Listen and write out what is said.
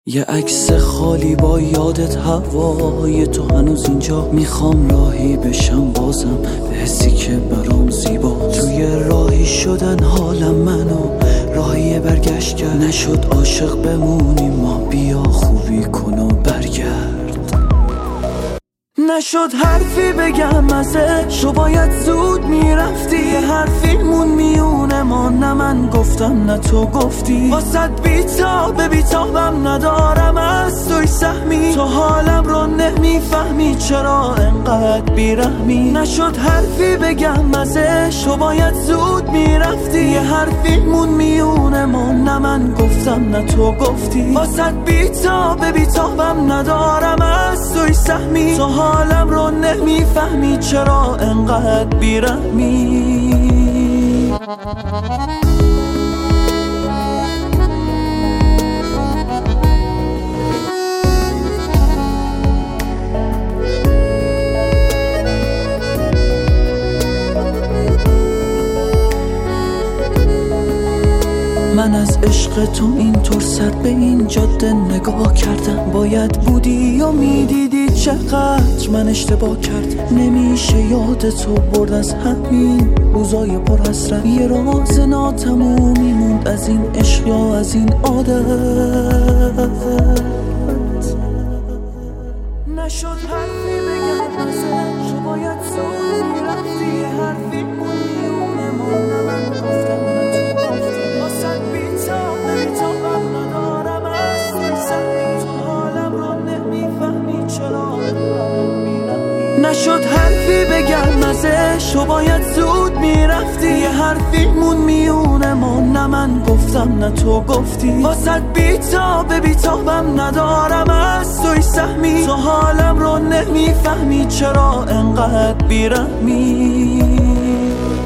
یه عکس خالی با یادت هوای تو هنوز اینجا. میخوام راهی بشم بازم به حسی که برام زیبا. توی راهی شدن حالم منو راهی برگشت کرد. نشد عاشق بمونیم ما، بیا خوبی کن و برگرد. نشد حرفی بگم ازش، تو باید زود میرفتی. یه حرفیمون میونه ما، نه من گفتم نه تو گفتی. واسد بیتابم ندارم از توی سهمی. تو حالم رو نمیفهمی چرا انقدر بیرحمی. نشد حرفی بگم ازش، تو باید زود میرفتی. یه حرفیمون میونه ما، نه من گفتم نه تو گفتی. واسد بیتابم ندارم از توی سهمی. تو حالم رو نمیفهمی چرا انقدر بیرحمی. من از عشق تو اینطور سر به این جاده نگاه کردم. باید بودی و میدیدی چقدر من اشتباه کردم. نمیشه یاد تو برد از همین روزای پر حسرت. یه راز ناتمومی موند از این عشق یا از این عادت. نشد حرفی بگم ازش، تو باید زود میرفتی. یه حرفی میونه ما، نه من گفتم نه تو گفتی. واسد بیتابم ندارم از توی سهمی. تو حالم رو نمیفهمی چرا نشد حرفی بگم ازش، تو باید زود میرفتی. یه حرفیمون میونه ما، نه من گفتم نه تو گفتی. واسد بیتابم ندارم از توی سهمی. تو حالم رو نمیفهمی چرا انقدر بیرحمی.